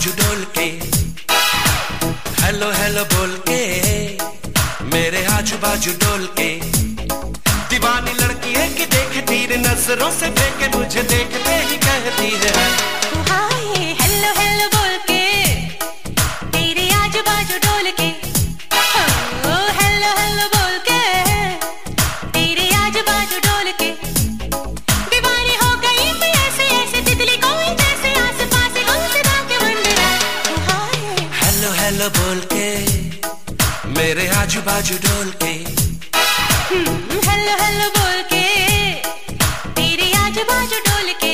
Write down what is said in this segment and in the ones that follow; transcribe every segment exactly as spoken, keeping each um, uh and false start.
बाजू डोल के, हेलो हेलो बोल के, मेरे आजू बाजू डोल के। दीवानी लड़की है कि देखती रे नजरों से फेंके, मुझे देखते ही कहती है हाय हेलो हेलो बोल के, तेरे आजू बाजू डोल के। ओ हेलो हेलो बोल के, तेरे आजू बाजू डोल के। दीवानी हो गई मैं ऐसे ऐसे तितली कोई जैसे आस पास घूमता के मंडरा। हाय हेलो हेलो बोल के, मेरे आजू बाजू डोल के। हेलो हेलो बोल के, तेरे आजू बाजू डोल के।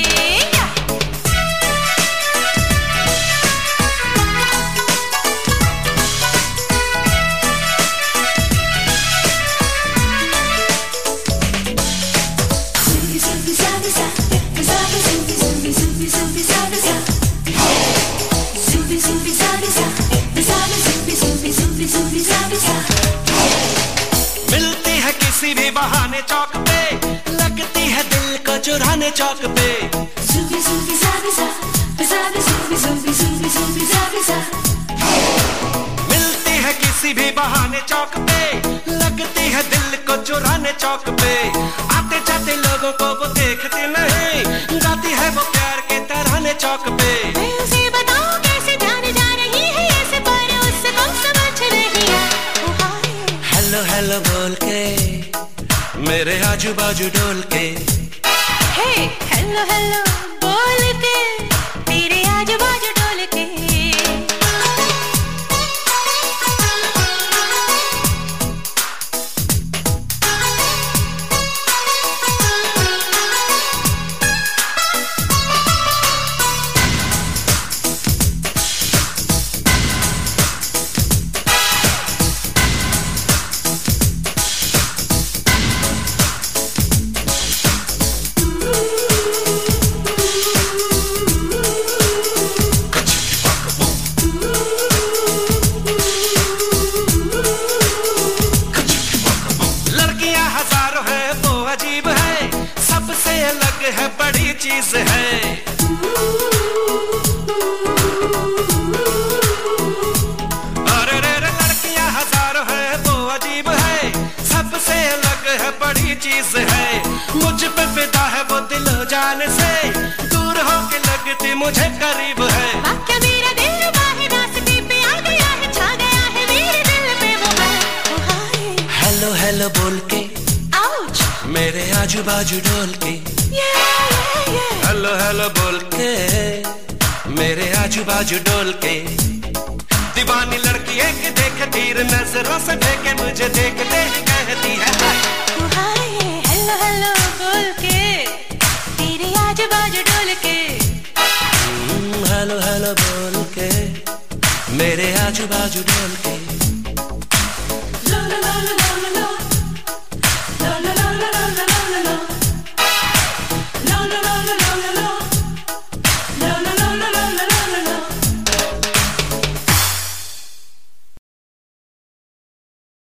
मिलती है किसी भी बहाने चौक पे, लगती है दिल को चुराने चौक पे। मिलती है किसी भी बहाने चौक पे, लगती है दिल को चुराने चौक पे। आते जाते लोगों को वो देखती नहीं, गाती है वो प्यार के तराने चौक पे। मैं उसे बताऊं कैसे जाने जा रही है ऐसे, पर उसको समझ रही है। हेलो हेलो बोल के, मेरे आजू बाजू डोल के। हे हेलो हेलो बोल के, तेरे आजू बाजू डोल के। अजीब है, सबसे अलग है, बड़ी चीज है। अरे रे रे लड़कियां हजारों है, वो अजीब है, सबसे अलग है, बड़ी चीज है। मुझ पे फिदा है वो दिलो जान से, दूर होके लगती मुझे करीब है। वाक्य मेरा दिल बाहे रास्ते पे आ गया है, छा गया है मेरे दिल पे वो है। हेलो हेलो बोल के, मेरे आजू बाजू डोल के। हेलो हेलो बोल के, मेरे आजू बाजू डोल के। दीवानी लड़की है कि देखती रे नजरों से फेंके, मुझे देखते ही कहती है हाय हेलो हेलो बोल के, तेरे आजू बाजू डोल के। हेलो हेलो बोल के, मेरे आजू बाजू डोल के।